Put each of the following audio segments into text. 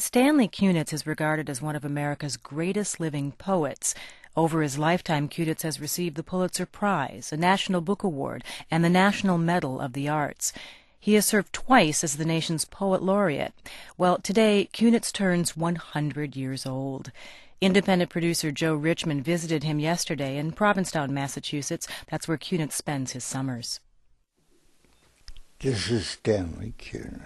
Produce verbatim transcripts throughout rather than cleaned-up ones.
Stanley Kunitz is regarded as one of America's greatest living poets. Over his lifetime, Kunitz has received the Pulitzer Prize, a National Book Award, and the National Medal of the Arts. He has served twice as the nation's poet laureate. Well, today, Kunitz turns one hundred years old. Independent producer Joe Richmond visited him yesterday in Provincetown, Massachusetts. That's where Kunitz spends his summers. This is Stanley Kunitz.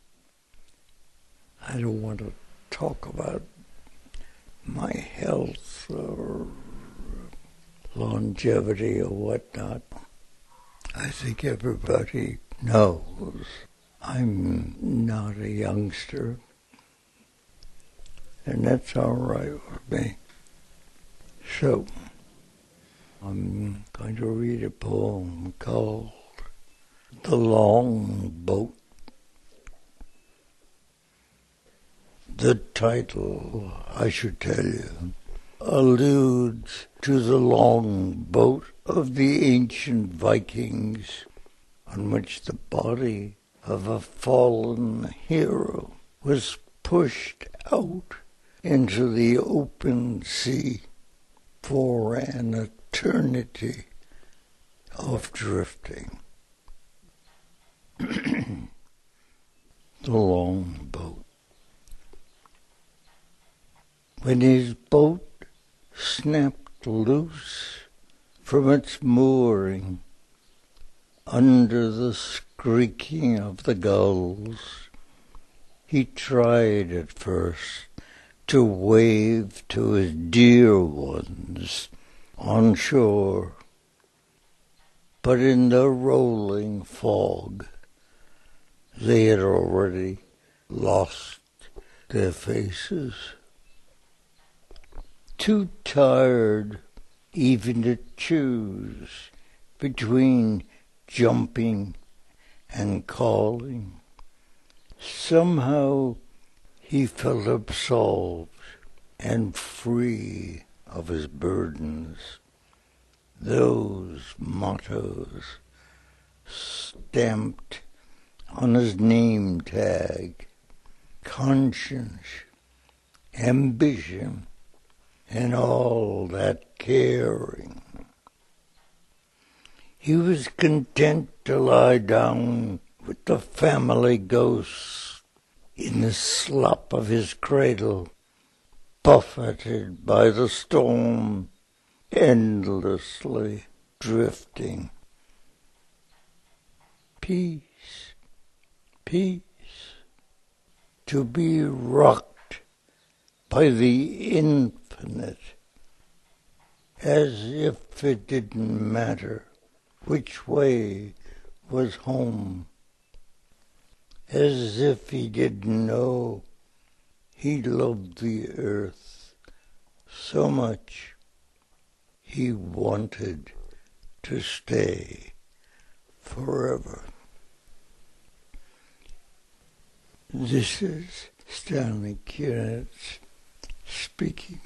I don't want to talk about my health or longevity or whatnot. I think everybody knows I'm not a youngster, and that's all right with me. So, I'm going to read a poem called The Long Boat. The title, I should tell you, alludes to the long boat of the ancient Vikings on which the body of a fallen hero was pushed out into the open sea for an eternity of drifting. The long boat. When his boat snapped loose from its mooring under the squeaking of the gulls, he tried at first to wave to his dear ones on shore, but in the rolling fog they had already lost their faces. Too tired even to choose between jumping and calling, somehow he felt absolved and free of his burdens. Those mottos stamped on his name tag: conscience, ambition, and all that caring. He was content to lie down with the family ghosts in the slop of his cradle, buffeted by the storm, endlessly drifting. Peace, peace, to be rocked by the infinite, as if it didn't matter which way was home, as if he didn't know he loved the earth so much he wanted to stay forever. This is Stanley Kunitz speaking.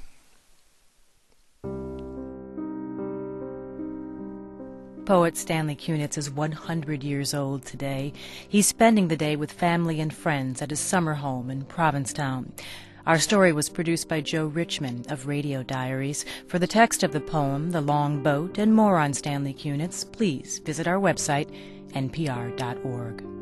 Poet Stanley Kunitz is one hundred years old today. He's spending the day with family and friends at his summer home in Provincetown. Our story was produced by Joe Richmond of Radio Diaries. For the text of the poem, The Long Boat, and more on Stanley Kunitz, please visit our website, N P R dot org.